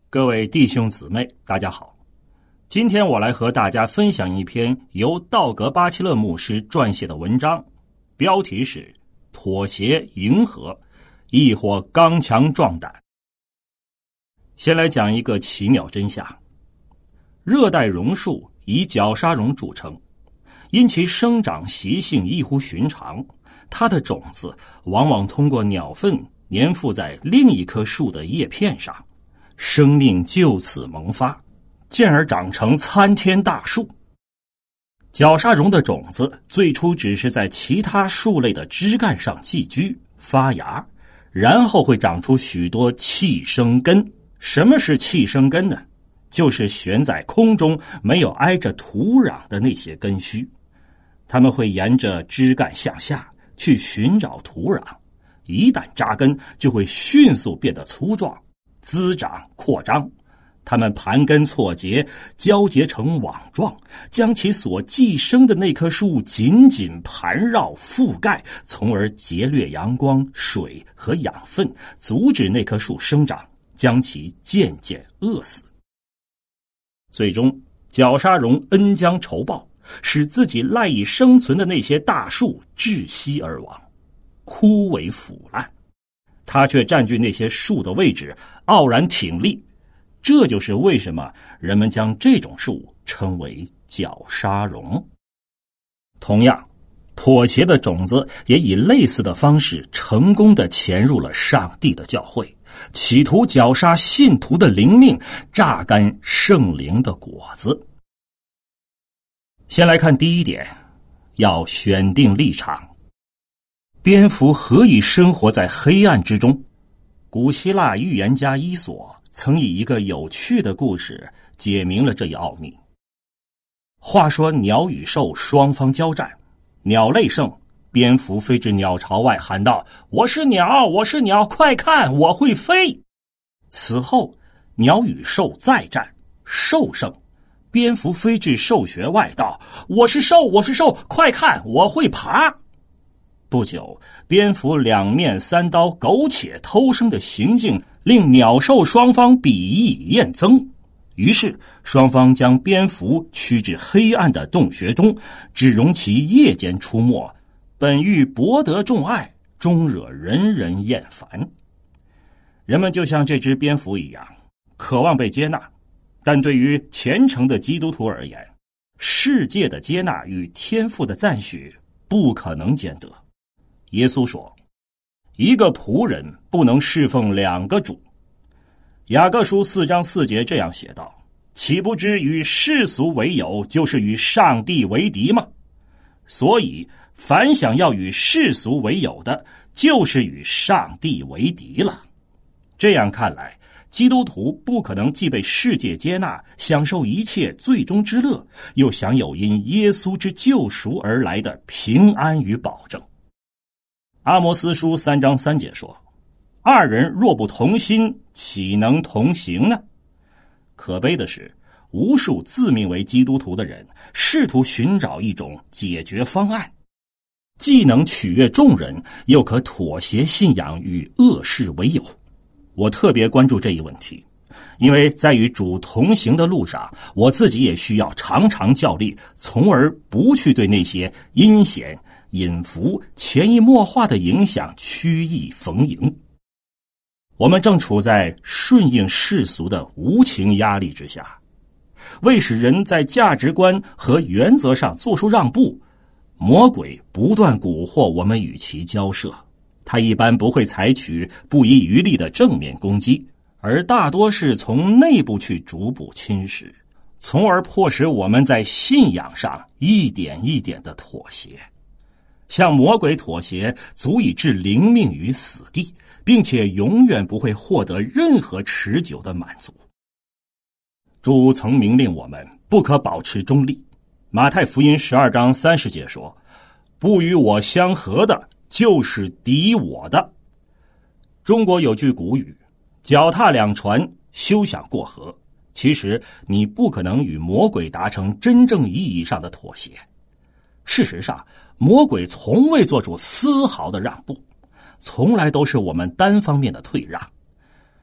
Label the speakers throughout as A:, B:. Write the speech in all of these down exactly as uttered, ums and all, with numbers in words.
A: 各位弟兄姊妹，大家好。今天我来和大家分享一篇由道格巴奇勒牧师撰写的文章，标题是妥协迎合，亦或刚强壮胆。先来讲一个奇妙真相。热带榕树以角鲨榕著称，因其生长习性异乎寻常，它的种子往往通过鸟粪粘附在另一棵树的叶片上，生命就此萌发，进而长成参天大树。角鲨榕的种子最初只是在其他树类的枝干上寄居发芽，然后会长出许多气生根。什么是气生根呢？就是悬在空中没有挨着土壤的那些根须，它们会沿着枝干向下去寻找土壤，一旦扎根就会迅速变得粗壮，滋长扩张，它们盘根错节，交结成网状，将其所寄生的那棵树紧紧盘绕覆盖，从而劫掠阳光、水和养分，阻止那棵树生长，将其渐渐饿死。最终角鲨榕恩将仇报，使自己赖以生存的那些大树窒息而亡，枯萎腐烂。它却占据那些树的位置，傲然挺立。这就是为什么人们将这种树称为角鲨榕。同样，妥协的种子也以类似的方式成功地潜入了上帝的教会，企图绞杀信徒的灵命，榨干圣灵的果子。先来看第一点，要选定立场。蝙蝠何以生活在黑暗之中？古希腊预言家伊索曾以一个有趣的故事解明了这一奥秘。话说鸟与兽双方交战，鸟类胜，蝙蝠飞至鸟巢外喊道：我是鸟，我是鸟，快看，我会飞。此后鸟与兽再战，兽胜，蝙蝠飞至兽穴外道：我是兽，我是兽，快看，我会爬。不久，蝙蝠两面三刀苟且偷生的行径令鸟兽双方鄙夷厌憎，于是双方将蝙蝠驱至黑暗的洞穴中，只容其夜间出没，本欲博得众爱，终惹人人厌烦。人们就像这只蝙蝠一样，渴望被接纳，但对于虔诚的基督徒而言，世界的接纳与天父的赞许不可能兼得。耶稣说，一个仆人不能侍奉两个主。雅各书四章四节这样写道：岂不知与世俗为友，就是与上帝为敌吗？所以凡想要与世俗为友的，就是与上帝为敌了。这样看来，基督徒不可能既被世界接纳，享受一切最终之乐，又享有因耶稣之救赎而来的平安与保证。阿摩斯书三章三节说，二人若不同心，岂能同行呢？可悲的是，无数自命为基督徒的人试图寻找一种解决方案，既能取悦众人，又可妥协信仰与恶事为友。我特别关注这一问题，因为在与主同行的路上，我自己也需要常常较力，从而不去对那些阴险、隐伏、潜移默化的影响曲意逢迎。我们正处在顺应世俗的无情压力之下，为使人在价值观和原则上做出让步，魔鬼不断蛊惑我们与其交涉。他一般不会采取不遗余力的正面攻击，而大多是从内部去逐步侵蚀，从而迫使我们在信仰上一点一点的妥协。向魔鬼妥协足以置灵命于死地，并且永远不会获得任何持久的满足。主曾明令我们不可保持中立。马太福音十二章三十节说，不与我相合的，就是敌我的。中国有句古语，脚踏两船，休想过河。其实你不可能与魔鬼达成真正意义上的妥协。事实上，魔鬼从未做出丝毫的让步，从来都是我们单方面的退让。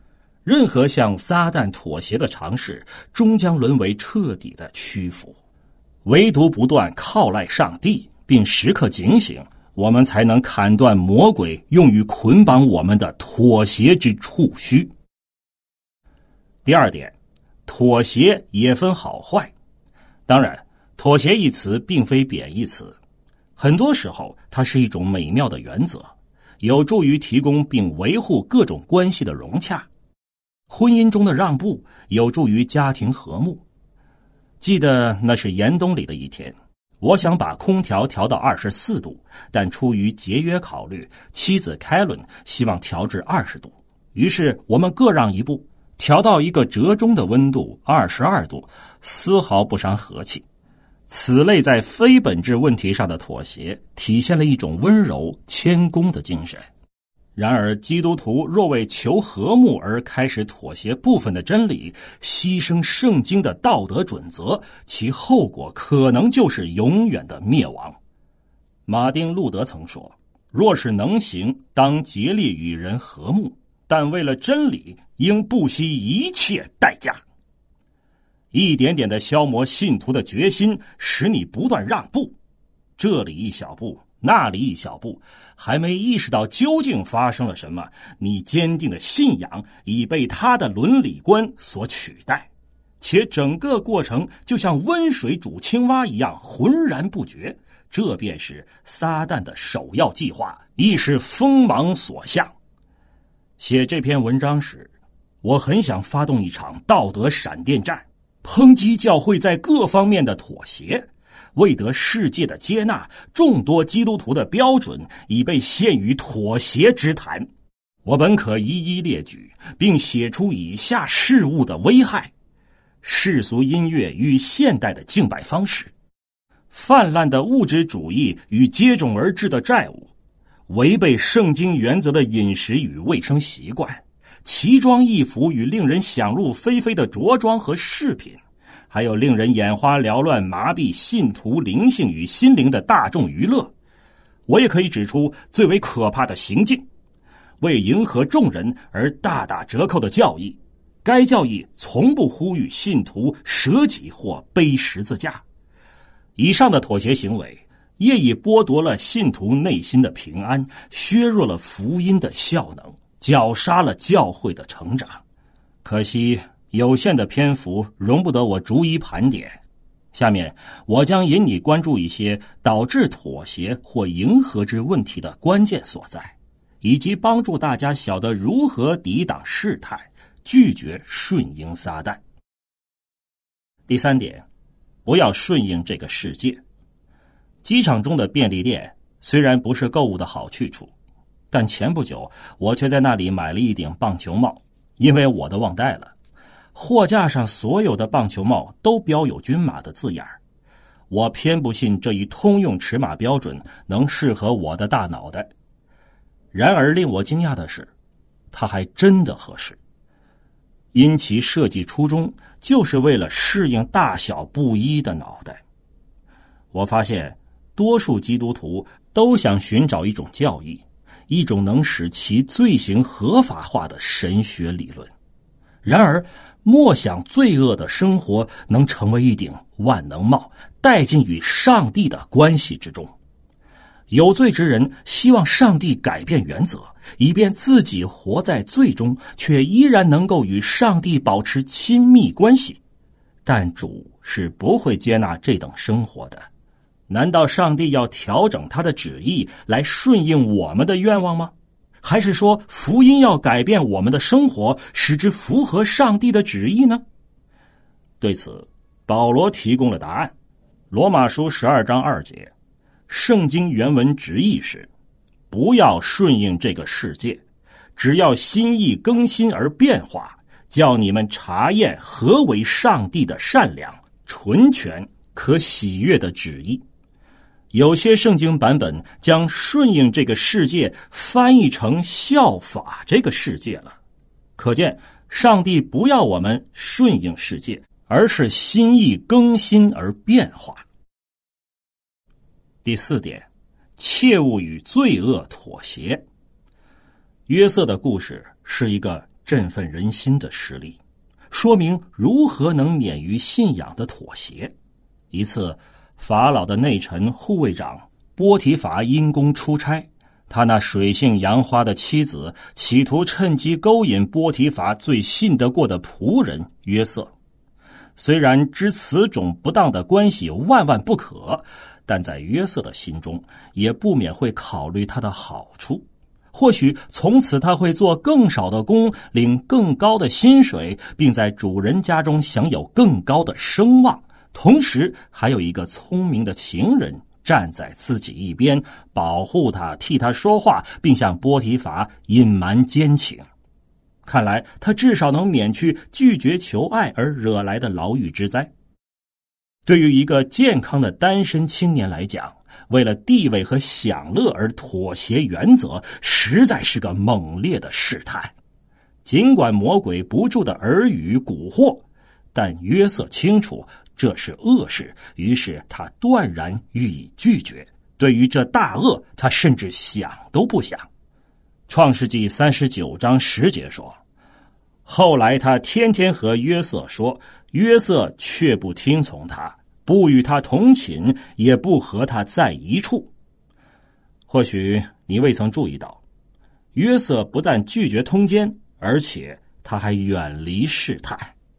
A: 任何向撒旦妥协的尝试，终将沦为彻底的屈服。唯独不断靠赖上帝，并时刻警醒，我们才能砍断魔鬼用于捆绑我们的妥协之触须。第二点，妥协也分好坏。当然，妥协一词并非贬义词，很多时候它是一种美妙的原则，有助于提供并维护各种关系的融洽。婚姻中的让步有助于家庭和睦。记得那是严冬里的一天，我想把空调调到二十四度，但出于节约考虑，妻子凯伦希望调至二十度，于是我们各让一步，调到一个折中的温度二十二度，丝毫不伤和气。此类在非本质问题上的妥协，体现了一种温柔谦恭的精神。然而基督徒若为求和睦而开始妥协部分的真理，牺牲圣经的道德准则，其后果可能就是永远的灭亡。马丁·路德曾说，若是能行，当竭力与人和睦，但为了真理，应不惜一切代价。一点点的消磨信徒的决心，使你不断让步，这里一小步，那里一小步，还没意识到究竟发生了什么，你坚定的信仰已被他的伦理观所取代，且整个过程就像温水煮青蛙一样浑然不觉。这便是撒旦的首要计划，亦是锋芒所向。写这篇文章时，我很想发动一场道德闪电战，抨击教会在各方面的妥协。为得世界的接纳，众多基督徒的标准已被陷于妥协之坛。我本可一一列举，并写出以下事物的危害：世俗音乐与现代的敬拜方式，泛滥的物质主义与接踵而至的债务，违背圣经原则的饮食与卫生习惯，奇装异服与令人想入非非的着装和饰品，还有令人眼花缭乱、麻痹信徒灵性与心灵的大众娱乐。我也可以指出最为可怕的行径：为迎合众人而大打折扣的教义。该教义从不呼吁信徒舍己或背十字架。以上的妥协行为业已剥夺了信徒内心的平安，削弱了福音的效能，绞杀了教会的成长。可惜有限的篇幅容不得我逐一盘点，下面我将引你关注一些导致妥协或迎合之问题的关键所在，以及帮助大家晓得如何抵挡试探，拒绝顺应撒旦。第三点，不要顺应这个世界。机场中的便利店虽然不是购物的好去处，但前不久我却在那里买了一顶棒球帽，因为我的忘带了。货架上所有的棒球帽都标有均码的字眼，我偏不信这一通用尺码标准能适合我的大脑袋。然而令我惊讶的是，它还真的合适。因其设计初衷就是为了适应大小不一的脑袋。我发现多数基督徒都想寻找一种教义，一种能使其罪行合法化的神学理论。然而莫想罪恶的生活能成为一顶万能帽，带进与上帝的关系之中。有罪之人希望上帝改变原则，以便自己活在罪中，却依然能够与上帝保持亲密关系。但主是不会接纳这等生活的。难道上帝要调整他的旨意来顺应我们的愿望吗？还是说福音要改变我们的生活，使之符合上帝的旨意呢？对此，保罗提供了答案。罗马书十二章二节，圣经原文直译是：不要顺应这个世界，只要心意更新而变化，叫你们查验何为上帝的善良、纯全、可喜悦的旨意。有些圣经版本将顺应这个世界翻译成效法这个世界了，可见上帝不要我们顺应世界，而是心意更新而变化。第四点，切勿与罪恶妥协。约瑟的故事是一个振奋人心的实例，说明如何能免于信仰的妥协。一次，法老的内臣护卫长波提乏因公出差，他那水性杨花的妻子企图趁机勾引波提乏最信得过的仆人约瑟。虽然知此种不当的关系万万不可，但在约瑟的心中也不免会考虑他的好处。或许从此他会做更少的工，领更高的薪水，并在主人家中享有更高的声望，同时还有一个聪明的情人站在自己一边，保护他，替他说话，并向波提乏隐瞒奸情。看来他至少能免去拒绝求爱而惹来的牢狱之灾。对于一个健康的单身青年来讲，为了地位和享乐而妥协原则，实在是个猛烈的试探。尽管魔鬼不住的耳语蛊惑，但约瑟清楚这是恶事，于是他断然予以拒绝。对于这大恶，他甚至想都不想。创世纪三十九章十节说，后来他天天和约瑟说，约瑟却不听从他，不与他同寝，也不和他在一处。或许你未曾注意到，约瑟不但拒绝通奸，而且他还远离试探。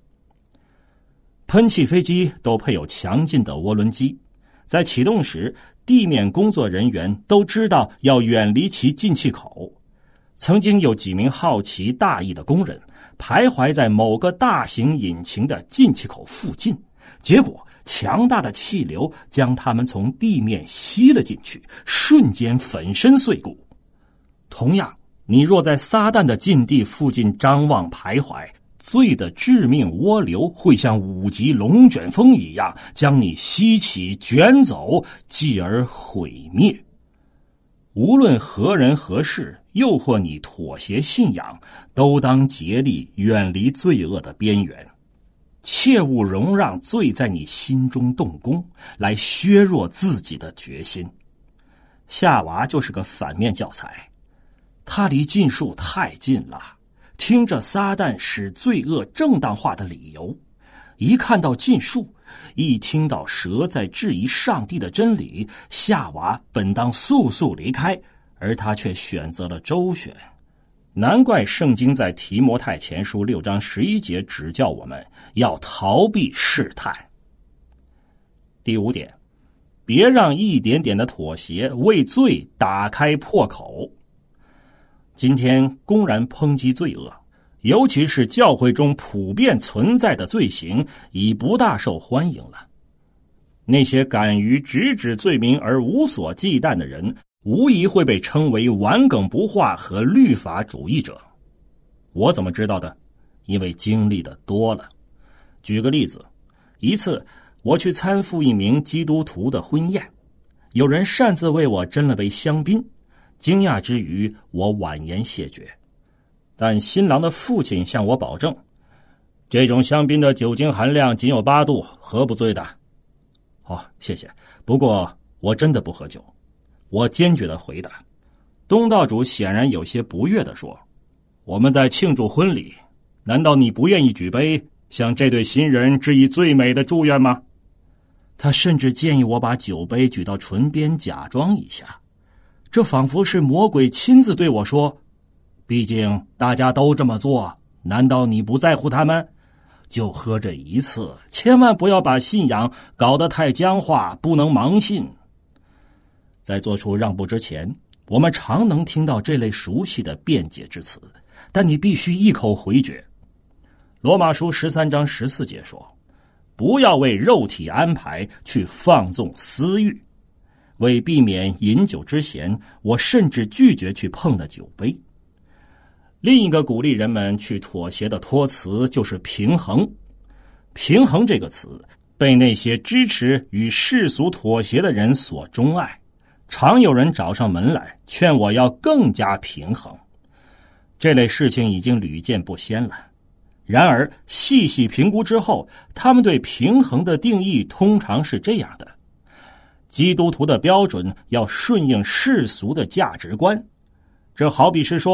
A: 喷气飞机都配有强劲的涡轮机，在启动时，地面工作人员都知道要远离其进气口。曾经有几名好奇大意的工人徘徊在某个大型引擎的进气口附近，结果强大的气流将他们从地面吸了进去，瞬间粉身碎骨。同样，你若在撒旦的禁地附近张望徘徊，罪的致命涡流会像五级龙卷风一样将你吸起卷走，继而毁灭。无论何人何事诱惑你妥协信仰，都当竭力远离罪恶的边缘，切勿容让罪在你心中动工，来削弱自己的决心。夏娃就是个反面教材，他离禁术太近了，听着撒旦使罪恶正当化的理由，一看到禁术，一听到蛇在质疑上帝的真理，夏娃本当速速离开，而他却选择了周旋。难怪圣经在提摩太前书六章十一节指教我们要逃避试探。第五点，别让一点点的妥协为罪打开破口。今天公然抨击罪恶，尤其是教会中普遍存在的罪行，已不大受欢迎了。那些敢于直指罪名而无所忌惮的人，无疑会被称为顽梗不化和律法主义者。我怎么知道的？因为经历的多了。举个例子，一次我去参赴一名基督徒的婚宴，有人擅自为我斟了杯香槟，惊讶之余，我婉言谢绝。但新郎的父亲向我保证，这种香槟的酒精含量仅有八度，喝不醉的。哦，谢谢，不过我真的不喝酒。我坚决地回答。东道主显然有些不悦地说，我们在庆祝婚礼，难道你不愿意举杯向这对新人致以最美的祝愿吗？他甚至建议我把酒杯举到唇边假装一下，这仿佛是魔鬼亲自对我说，毕竟大家都这么做，难道你不在乎他们？就喝这一次，千万不要把信仰搞得太僵化，不能盲信。在做出让步之前，我们常能听到这类熟悉的辩解之词，但你必须一口回绝。罗马书十三章十四节说，不要为肉体安排去放纵私欲。为避免饮酒之嫌，我甚至拒绝去碰那酒杯。另一个鼓励人们去妥协的托词就是平衡。平衡这个词被那些支持与世俗妥协的人所钟爱，常有人找上门来劝我要更加平衡。这类事情已经屡见不鲜了。然而细细评估之后，他们对平衡的定义通常是这样的：基督徒的标准要顺应世俗的价值观。这好比是说，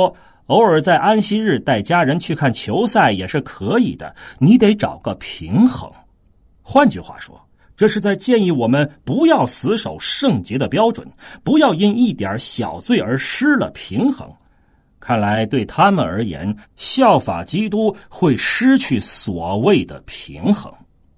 A: 偶尔在安息日带家人去看球赛也是可以的，你得找个平衡。换句话说，这是在建议我们不要死守圣洁的标准，不要因一点小罪而失了平衡。看来对他们而言，效法基督会失去所谓的平衡。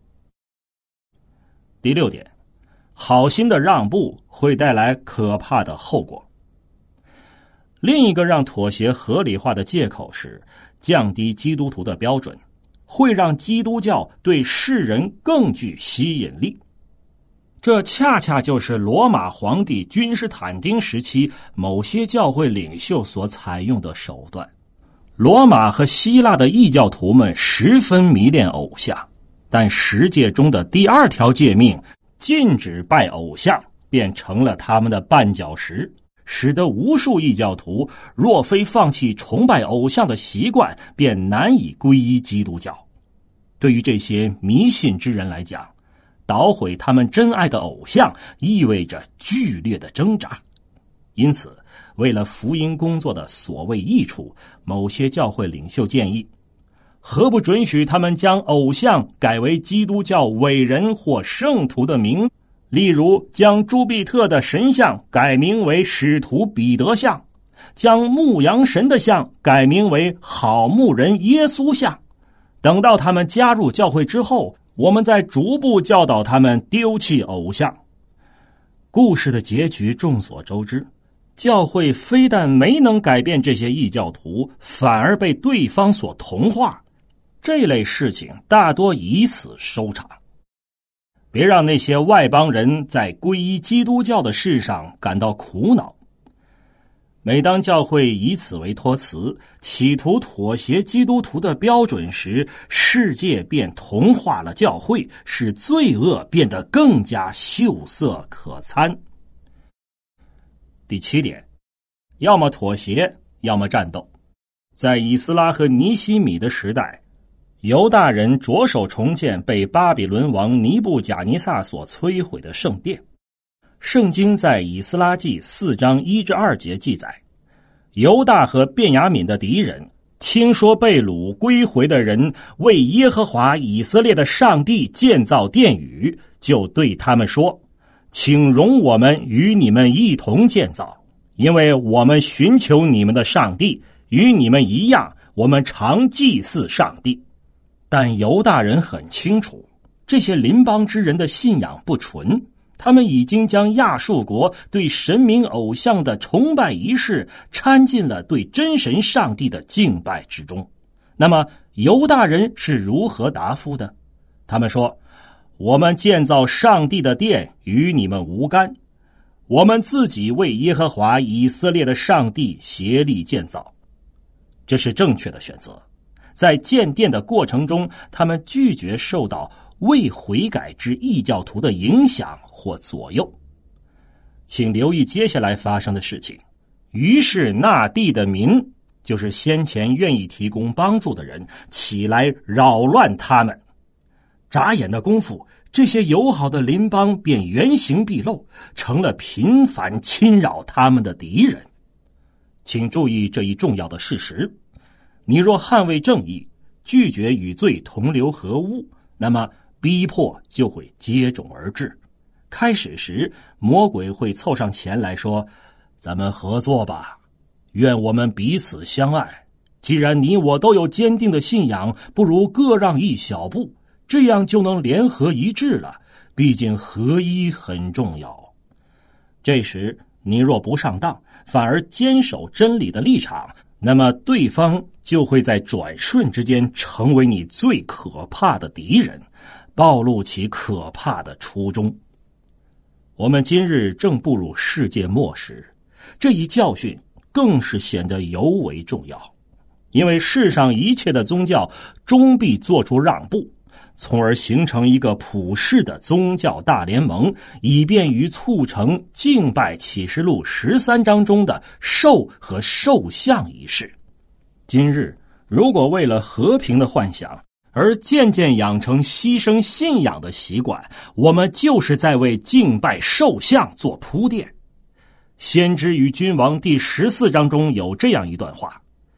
A: 第六点，好心的让步会带来可怕的后果。另一个让妥协合理化的借口是降低基督徒的标准，会让基督教对世人更具吸引力。这恰恰就是罗马皇帝君士坦丁时期某些教会领袖所采用的手段。罗马和希腊的异教徒们十分迷恋偶像，但十诫中的第二条诫命禁止拜偶像便成了他们的绊脚石，使得无数异教徒若非放弃崇拜偶像的习惯，便难以皈依基督教。对于这些迷信之人来讲，捣毁他们真爱的偶像意味着剧烈的挣扎。因此，为了福音工作的所谓益处，某些教会领袖建议，何不准许他们将偶像改为基督教伟人或圣徒的名，例如将朱庇特的神像改名为使徒彼得像，将牧羊神的像改名为好牧人耶稣像。等到他们加入教会之后，我们再逐步教导他们丢弃偶像。故事的结局众所周知，教会非但没能改变这些异教徒，反而被对方所同化。这类事情大多以此收场。别让那些外邦人在皈依基督教的事上感到苦恼。每当教会以此为托词，企图妥协基督徒的标准时，世界便同化了教会，使罪恶变得更加秀色可餐。第七点，要么妥协，要么战斗。在以斯拉和尼希米的时代，犹大人着手重建被巴比伦王尼布甲尼撒所摧毁的圣殿。圣经在以斯拉记四章一至二节记载，犹大和便雅悯的敌人听说被掳归回的人为耶和华以色列的上帝建造殿宇，就对他们说，请容我们与你们一同建造，因为我们寻求你们的上帝，与你们一样，我们常祭祀上帝。但犹大人很清楚，这些邻邦之人的信仰不纯，他们已经将亚述国对神明偶像的崇拜仪式掺进了对真神上帝的敬拜之中。那么犹大人是如何答复的？他们说，我们建造上帝的殿与你们无干，我们自己为耶和华以色列的上帝协力建造。这是正确的选择。在建殿的过程中，他们拒绝受到未悔改之异教徒的影响或左右。请留意接下来发生的事情。于是那地的民，就是先前愿意提供帮助的人，起来扰乱他们。眨眼的功夫，这些友好的邻邦便原形毕露，成了频繁侵扰他们的敌人。请注意这一重要的事实，你若捍卫正义，拒绝与罪同流合污，那么逼迫就会接踵而至。开始时，魔鬼会凑上前来说，咱们合作吧，愿我们彼此相爱。既然你我都有坚定的信仰，不如各让一小步，这样就能联合一致了。毕竟合一很重要。这时你若不上当，反而坚守真理的立场，那么对方就会在转瞬之间成为你最可怕的敌人，暴露其可怕的初衷。我们今日正步入世界末时，这一教训更是显得尤为重要，因为世上一切的宗教终必做出让步，从而形成一个普世的宗教大联盟，以便于促成敬拜启示录十三章中的兽和兽像仪式。今日如果为了和平的幻想而渐渐养成牺牲信仰的习惯，我们就是在为敬拜兽像做铺垫。先知与君王第十四章中有这样一段话，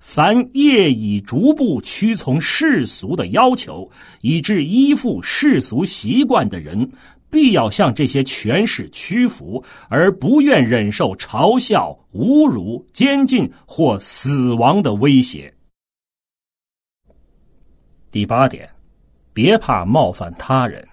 A: 凡业已逐步屈从世俗的要求，以致依附世俗习惯的人，必要向这些权势屈服，而不愿忍受嘲笑、侮辱、监禁或死亡的威胁。第八点，别怕冒犯他人。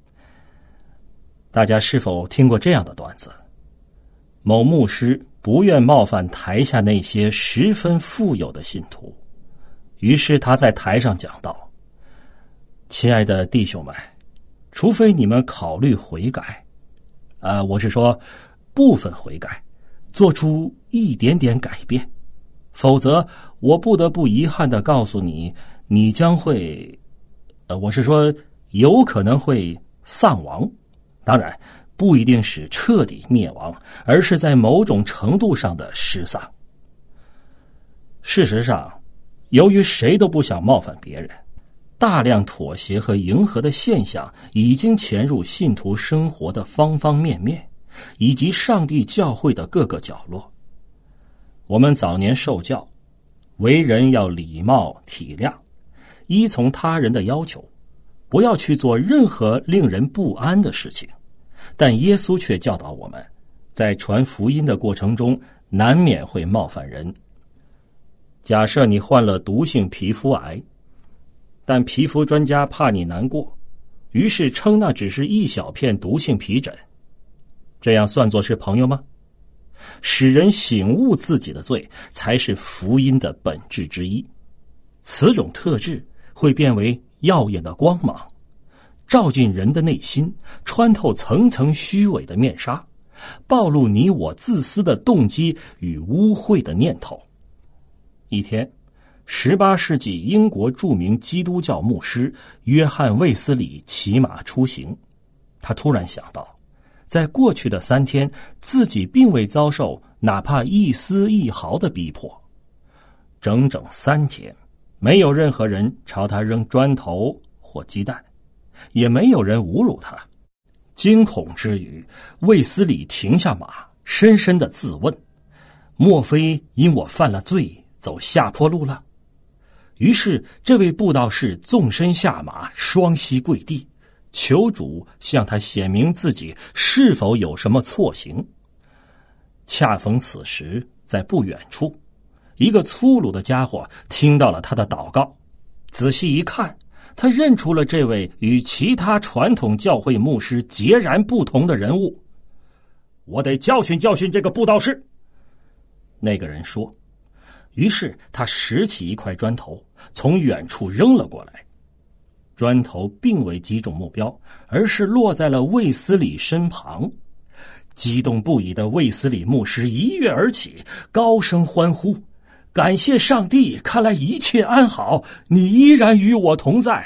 A: 大家是否听过这样的段子？某牧师不愿冒犯台下那些十分富有的信徒，于是他在台上讲道：亲爱的弟兄们，除非你们考虑悔改，呃，我是说部分悔改，做出一点点改变，否则我不得不遗憾地告诉你，你将会，呃，我是说有可能会丧亡。当然不一定是彻底灭亡，而是在某种程度上的失丧。事实上，由于谁都不想冒犯别人，大量妥协和迎合的现象已经潜入信徒生活的方方面面，以及上帝教会的各个角落。我们早年受教，为人要礼貌体谅，依从他人的要求，不要去做任何令人不安的事情。但耶稣却教导我们，在传福音的过程中，难免会冒犯人。假设你患了毒性皮肤癌，但皮肤专家怕你难过，于是称那只是一小片毒性皮疹，这样算作是朋友吗？使人醒悟自己的罪，才是福音的本质之一。此种特质会变为耀眼的光芒，照进人的内心，穿透层层虚伪的面纱，暴露你我自私的动机与污秽的念头。一天，十八世纪英国著名基督教牧师约翰·卫斯理骑马出行，他突然想到，在过去的三天，自己并未遭受哪怕一丝一毫的逼迫。整整三天，没有任何人朝他扔砖头或鸡蛋，也没有人侮辱他。惊恐之余，卫斯理停下马，深深地自问：莫非因我犯了罪，走下坡路了？于是这位布道士纵身下马，双膝跪地，求主向他显明自己是否有什么错行。恰逢此时，在不远处，一个粗鲁的家伙听到了他的祷告，仔细一看，他认出了这位与其他传统教会牧师截然不同的人物。我得教训教训这个布道士，那个人说。于是他拾起一块砖头，从远处扔了过来。砖头并未击中目标，而是落在了卫斯理身旁。激动不已的卫斯理牧师一跃而起，高声欢呼：感谢上帝，看来一切安好，你依然与我同在。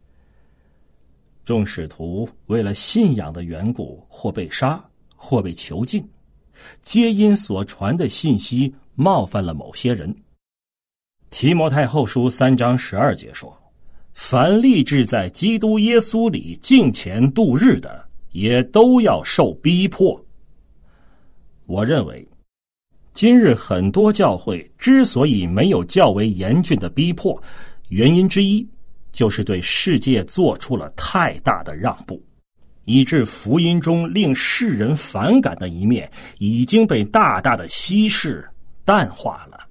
A: 众使徒为了信仰的缘故，或被杀，或被囚禁，皆因所传的信息冒犯了某些人。提摩太后书三章十二节说：凡立志在基督耶稣里敬虔度日的，也都要受逼迫。我认为今日很多教会之所以没有较为严峻的逼迫，原因之一就是对世界做出了太大的让步，以致福音中令世人反感的一面已经被大大的稀释淡化了。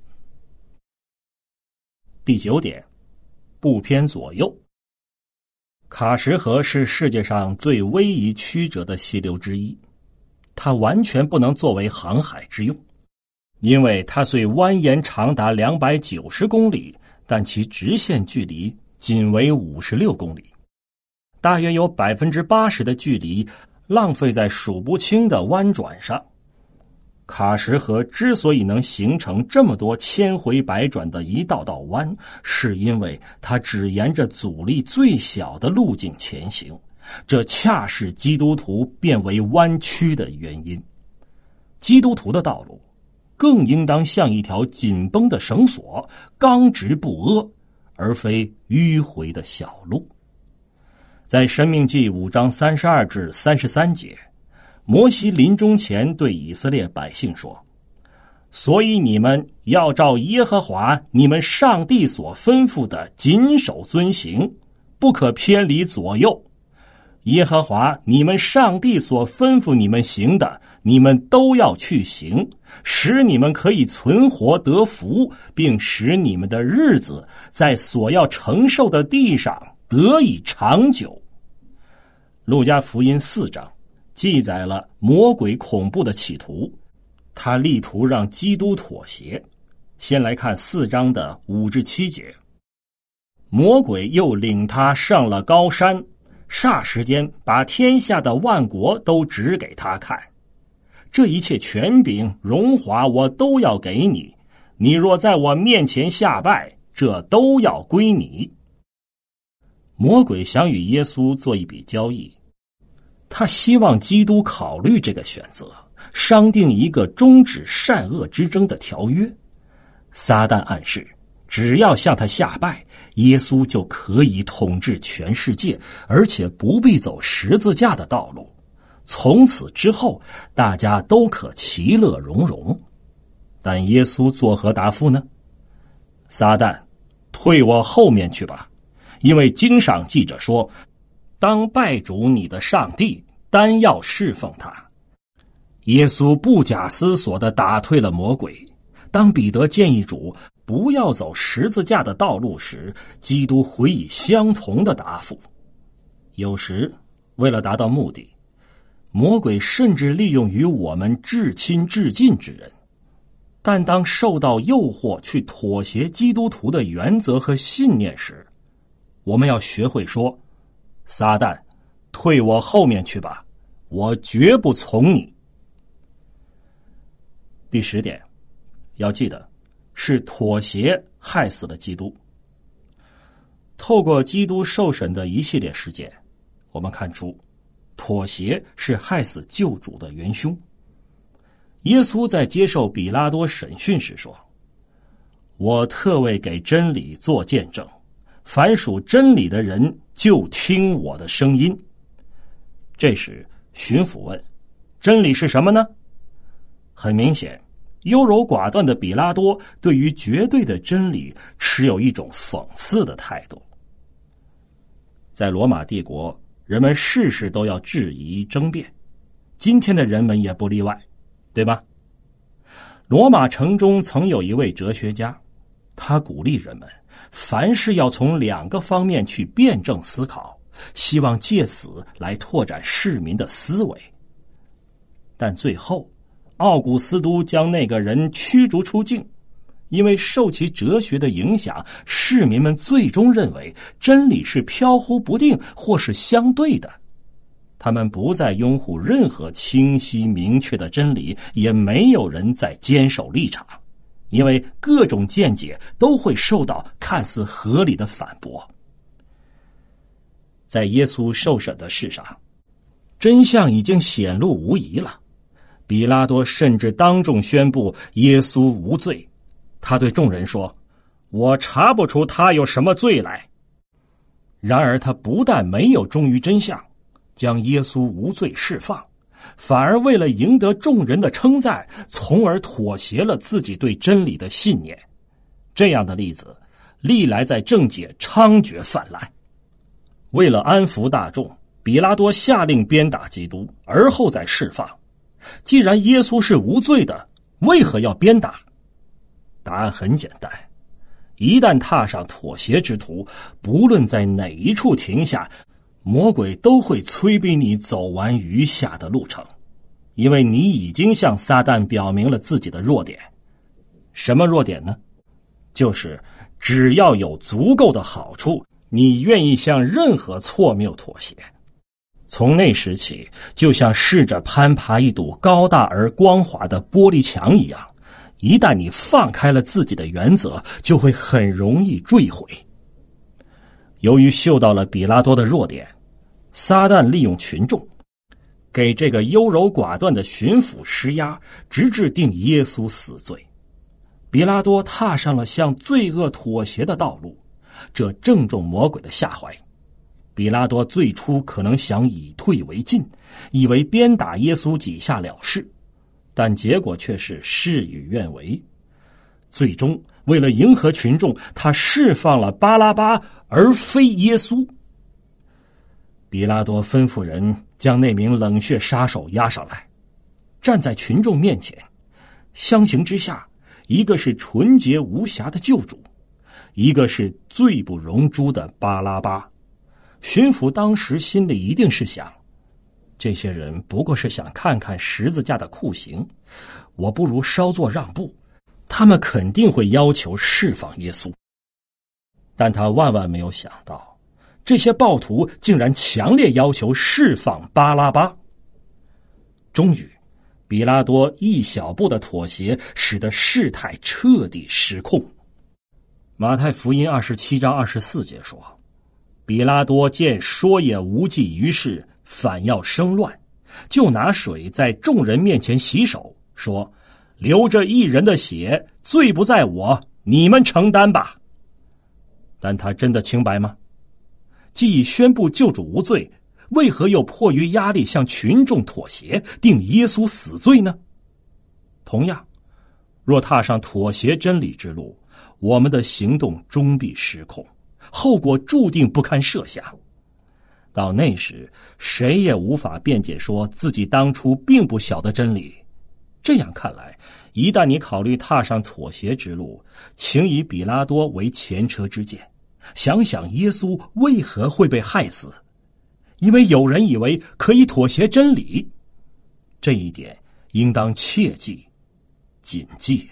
A: 第九点，不偏左右。卡什河是世界上最逶迤曲折的溪流之一，它完全不能作为航海之用，因为它虽蜿蜒长达两百九十公里，但其直线距离仅为五十六公里，大约有 百分之八十 的距离浪费在数不清的弯转上。卡什河之所以能形成这么多千回百转的一道道弯，是因为它只沿着阻力最小的路径前行，这恰是基督徒变为弯曲的原因。基督徒的道路更应当像一条紧绷的绳索，刚直不阿，而非迂回的小路。在申命记五章三十二至三十三节，摩西临终前对以色列百姓说： 所以你们要照耶和华你们上帝所吩咐的谨守遵行，不可偏离左右。耶和华你们上帝所吩咐你们行的，你们都要去行，使你们可以存活得福，并使你们的日子在所要承受的地上得以长久。路加福音四章记载了魔鬼恐怖的企图，他力图让基督妥协。先来看四章的五至七节。魔鬼又领他上了高山，霎时间把天下的万国都指给他看。这一切权柄荣华我都要给你，你若在我面前下拜，这都要归你。魔鬼想与耶稣做一笔交易，他希望基督考虑这个选择，商定一个终止善恶之争的条约。撒旦暗示，只要向他下拜，耶稣就可以统治全世界，而且不必走十字架的道路。从此之后，大家都可其乐融融。但耶稣作何答复呢？撒旦，退我后面去吧，因为经上记着说，当拜主你的上帝，单要侍奉他。耶稣不假思索地打退了魔鬼。当彼得建议主不要走十字架的道路时，基督回以相同的答复。有时为了达到目的，魔鬼甚至利用与我们至亲至近之人，但当受到诱惑去妥协基督徒的原则和信念时，我们要学会说，撒旦，退我后面去吧，我绝不从你。第十点，要记得，是妥协害死了基督。透过基督受审的一系列事件，我们看出妥协是害死救主的元凶。耶稣在接受比拉多审讯时说，我特为给真理做见证，凡属真理的人就听我的声音。这时巡抚问，真理是什么呢？很明显，优柔寡断的比拉多对于绝对的真理持有一种讽刺的态度。在罗马帝国，人们事事都要质疑争辩，今天的人们也不例外，对吧？罗马城中曾有一位哲学家，他鼓励人们凡事要从两个方面去辩证思考，希望借此来拓展市民的思维。但最后奥古斯都将那个人驱逐出境，因为受其哲学的影响，市民们最终认为真理是飘忽不定或是相对的。他们不再拥护任何清晰明确的真理，也没有人再坚守立场，因为各种见解都会受到看似合理的反驳。在耶稣受审的事上，真相已经显露无疑了。比拉多甚至当众宣布耶稣无罪，他对众人说，我查不出他有什么罪来。然而他不但没有忠于真相，将耶稣无罪释放，反而为了赢得众人的称赞，从而妥协了自己对真理的信念。这样的例子历来在政界猖獗泛滥。为了安抚大众，比拉多下令鞭打基督，而后再释放。既然耶稣是无罪的，为何要鞭打？答案很简单，一旦踏上妥协之途，不论在哪一处停下，魔鬼都会催逼你走完余下的路程，因为你已经向撒旦表明了自己的弱点。什么弱点呢？就是只要有足够的好处，你愿意向任何错谬妥协。从那时起，就像试着攀爬一堵高大而光滑的玻璃墙一样，一旦你放开了自己的原则，就会很容易坠毁。由于嗅到了比拉多的弱点，撒旦利用群众，给这个优柔寡断的巡抚施压，直至定耶稣死罪。比拉多踏上了向罪恶妥协的道路，这正中魔鬼的下怀。比拉多最初可能想以退为进，以为鞭打耶稣几下了事， 但结果却是事与愿违。最终为了迎合群众，他释放了巴拉巴而非耶稣。比拉多吩咐人将那名冷血杀手押上来，站在群众面前，相形之下，一个是纯洁无瑕的救主，一个是罪不容诛的巴拉巴。巡抚当时心里一定是想，这些人不过是想看看十字架的酷刑，我不如稍作让步，他们肯定会要求释放耶稣。但他万万没有想到，这些暴徒竟然强烈要求释放巴拉巴。终于，比拉多一小步的妥协，使得事态彻底失控。马太福音二十七章二十四节说，比拉多见说也无济于事，反要生乱，就拿水在众人面前洗手，说，流着一人的血，罪不在我，你们承担吧。但他真的清白吗？既已宣布救主无罪，为何又迫于压力向群众妥协，定耶稣死罪呢？同样，若踏上妥协真理之路，我们的行动终必失控，后果注定不堪设想。到那时，谁也无法辩解说自己当初并不晓得真理。这样看来，一旦你考虑踏上妥协之路，请以比拉多为前车之鉴，想想耶稣为何会被害死。因为有人以为可以妥协真理，这一点应当切记谨记。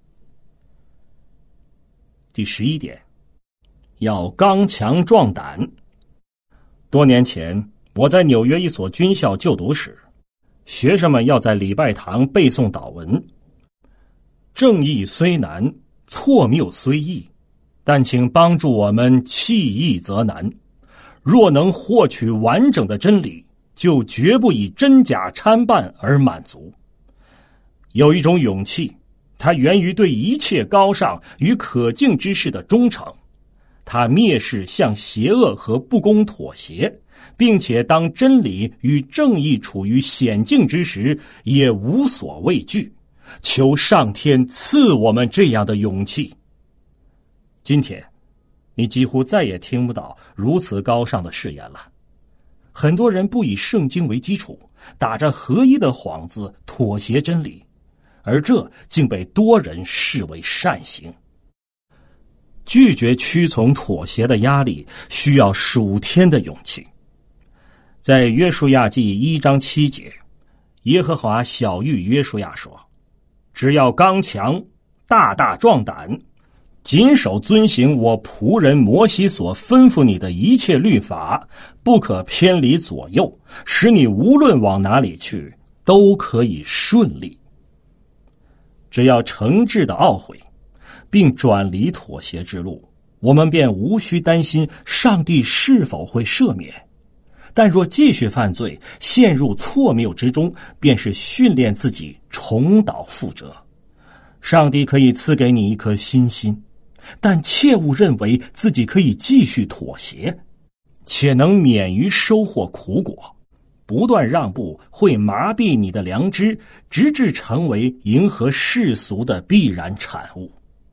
A: 第十一点，要刚强壮胆。多年前，我在纽约一所军校就读时，学生们要在礼拜堂背诵祷文。正义虽难，错谬虽易，但请帮助我们弃易则难。若能获取完整的真理，就绝不以真假参半而满足。有一种勇气，它源于对一切高尚与可敬之事的忠诚。它蔑视向邪恶和不公妥协，并且当真理与正义处于险境之时，也无所畏惧。求上天赐我们这样的勇气。今天你几乎再也听不到如此高尚的誓言了。很多人不以圣经为基础，打着合一的幌子妥协真理，而这竟被多人视为善行。拒绝屈从妥协的压力需要数天的勇气。在约书亚记一章七节，耶和华晓谕约书亚说，只要刚强，大大壮胆，谨守遵行我仆人摩西所吩咐你的一切律法，不可偏离左右，使你无论往哪里去，都可以顺利。只要诚挚的懊悔，并转离妥协之路，我们便无需担心上帝是否会赦免。但若继续犯罪，陷入错谬之中，便是训练自己重蹈覆辙。上帝可以赐给你一颗新心，但切勿认为自己可以继续妥协，且能免于收获苦果。不断让步会麻痹你的良知，直至成为迎合世俗的必然产物。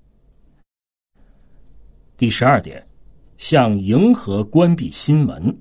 A: 第十二点，向迎合关闭心门。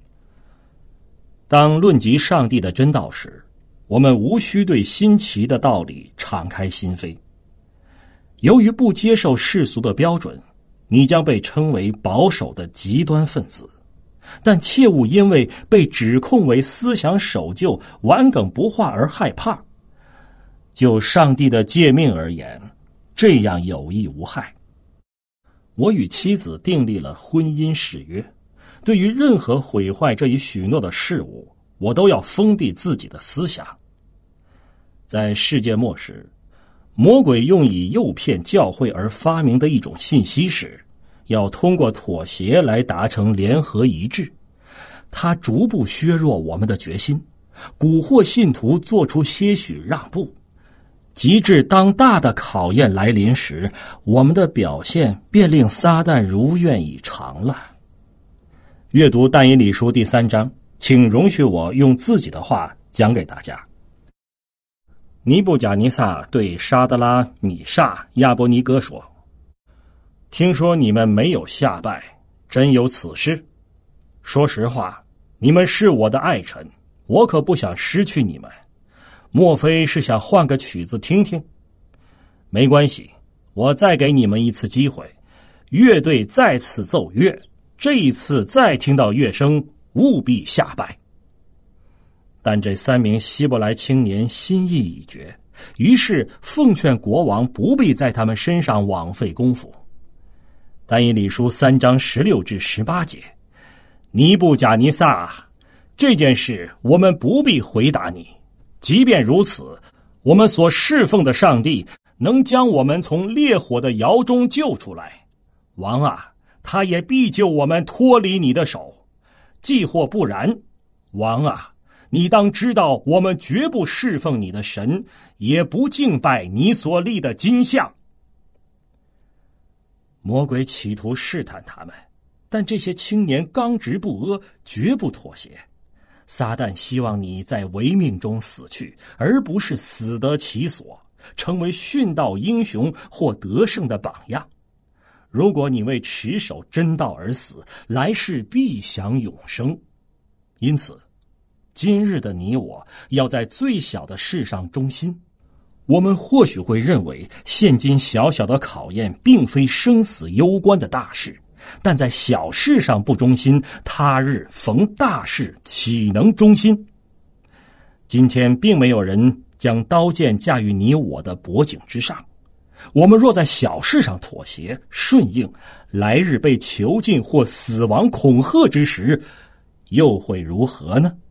A: 当论及上帝的真道时，我们无需对新奇的道理敞开心扉。由于不接受世俗的标准，你将被称为保守的极端分子。但切勿因为被指控为思想守旧、顽梗不化而害怕。就上帝的诫命而言，这样有益无害。我与妻子订立了婚姻誓约，对于任何毁坏这一许诺的事物，我都要封闭自己的思想。在世界末时，魔鬼用以诱骗教会而发明的一种信息是，要通过妥协来达成联合一致。他逐步削弱我们的决心，蛊惑信徒做出些许让步，及至当大的考验来临时，我们的表现便令撒旦如愿以偿了。阅读但以理书第三章，请容许我用自己的话讲给大家。 尼布甲尼撒对沙德拉、米煞、亚伯尼哥说：听说你们没有下拜，真有此事？说实话，你们是我的爱臣，我可不想失去你们。莫非是想换个曲子听听？没关系，我再给你们一次机会，乐队再次奏乐，这一次再听到乐声，务必下拜。但这三名希伯来青年心意已决，于是奉劝国王不必在他们身上枉费功夫。但以理书三章十六至十八节，尼布甲尼撒，这件事我们不必回答你。即便如此，我们所侍奉的上帝能将我们从烈火的窑中救出来。王啊，他也必救我们脱离你的手。既或不然，王啊，你当知道，我们绝不侍奉你的神，也不敬拜你所立的金像。魔鬼企图试探他们，但这些青年刚直不阿，绝不妥协。撒旦希望你在违命中死去，而不是死得其所，成为殉道英雄或得胜的榜样。如果你为持守真道而死，来世必享永生。因此今日的你我要在最小的事上忠心。我们或许会认为现今小小的考验并非生死攸关的大事，但在小事上不忠心，他日逢大事岂能忠心？今天并没有人将刀剑架于你我的脖颈之上，我们若在小事上妥协顺应，来日被囚禁或死亡恐吓之时，又会如何呢？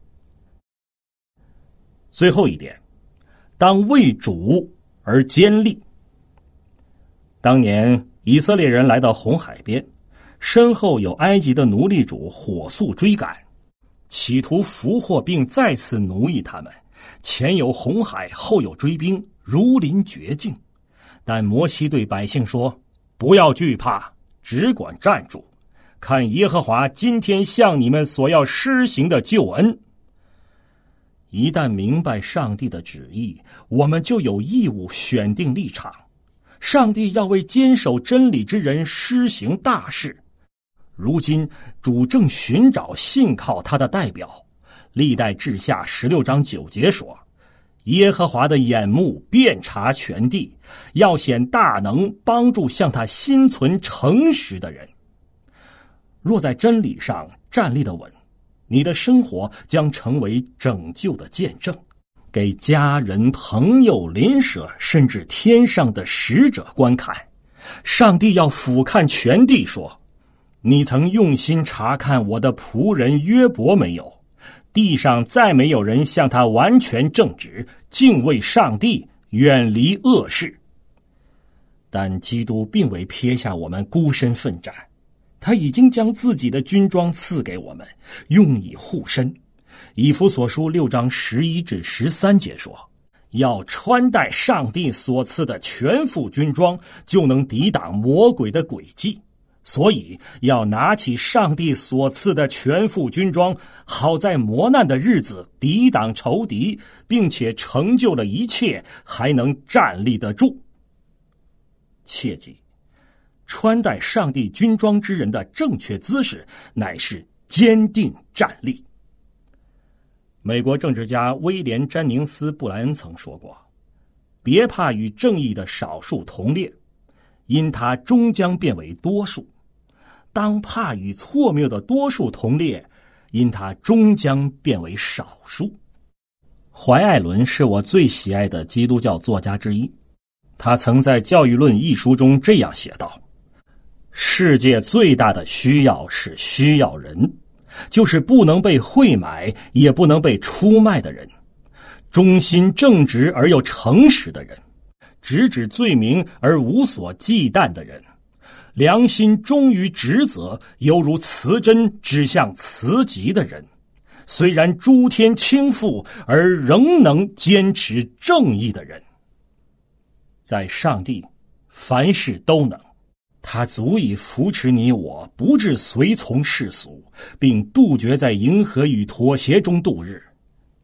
A: 最后一点，当为主而坚立。当年以色列人来到红海边，身后有埃及的奴隶主火速追赶，企图俘获并再次奴役他们。前有红海，后有追兵，如临绝境。但摩西对百姓说：不要惧怕，只管站住，看耶和华今天向你们所要施行的救恩。一旦明白上帝的旨意，我们就有义务选定立场。上帝要为坚守真理之人施行大事。如今主正寻找信靠他的代表。历代志下十六章九节说：耶和华的眼目遍察全地，要显大能，帮助向他心存诚实的人。若在真理上站立得稳，你的生活将成为拯救的见证，给家人、朋友、邻舍，甚至天上的使者观看。上帝要俯瞰全地说：你曾用心查看我的仆人约伯没有？地上再没有人像他完全正直，敬畏上帝，远离恶事。但基督并未撇下我们孤身奋战，他已经将自己的军装赐给我们，用以护身。以弗所书六章十一至十三节说：要穿戴上帝所赐的全副军装，就能抵挡魔鬼的诡计。所以要拿起上帝所赐的全副军装，好在磨难的日子抵挡仇敌，并且成就了一切，还能站立得住。切记，穿戴上帝军装之人的正确姿势乃是坚定站立。美国政治家威廉·詹宁斯·布莱恩曾说过：别怕与正义的少数同列，因他终将变为多数；当怕与错谬的多数同列，因他终将变为少数。怀艾伦是我最喜爱的基督教作家之一，他曾在《教育论》一书中这样写道：世界最大的需要是需要人，就是不能被贿买也不能被出卖的人，忠心正直而又诚实的人，直指罪名而无所忌惮的人，良心忠于职责，犹如磁针指向磁极的人，虽然诸天倾覆而仍能坚持正义的人。在上帝，凡事都能，他足以扶持你我，不致随从世俗，并杜绝在迎合与妥协中度日。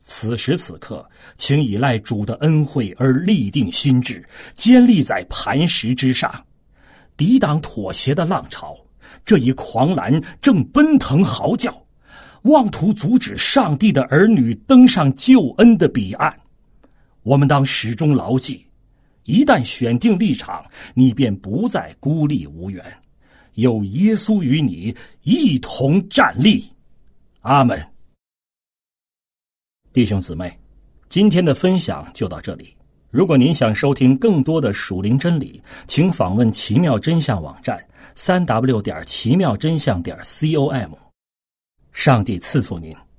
A: 此时此刻，请倚赖主的恩惠而立定心志，坚立在磐石之上，抵挡妥协的浪潮。这一狂澜正奔腾嚎叫，妄图阻止上帝的儿女登上救恩的彼岸。我们当始终牢记，一旦选定立场，你便不再孤立无援，有耶稣与你一同站立。阿们。弟兄姊妹，今天的分享就到这里。如果您想收听更多的属灵真理，请访问奇妙真相网站 三 w 点奇妙真相点 com。 上帝赐福您。